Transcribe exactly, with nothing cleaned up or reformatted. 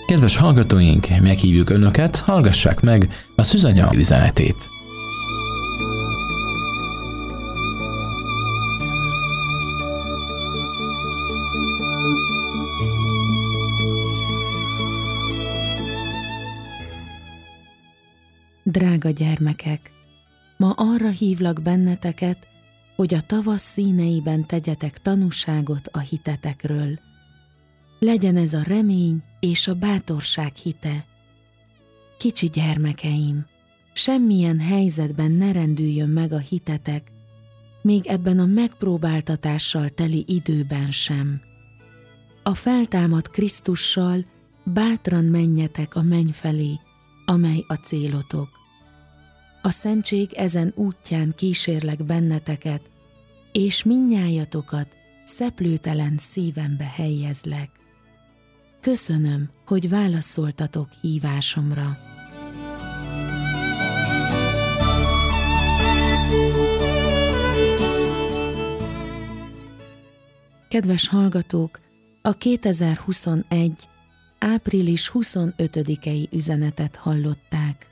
Kedves hallgatóink, meghívjuk Önöket, hallgassák meg a Szűzanya üzenetét. Drága gyermekek, ma arra hívlak benneteket, hogy a tavasz színeiben tegyetek tanúságot a hitetekről. Legyen ez a remény és a bátorság hite. Kicsi gyermekeim, semmilyen helyzetben ne rendüljön meg a hitetek, még ebben a megpróbáltatással teli időben sem. A feltámadt Krisztussal bátran menjetek a menny felé, amely a célotok. A szentség ezen útján kísérlek benneteket, és mindnyájatokat szeplőtelen szívembe helyezlek. Köszönöm, hogy válaszoltatok hívásomra. Kedves hallgatók, a kétezer-huszonegy. április huszonötödikei üzenetet hallották.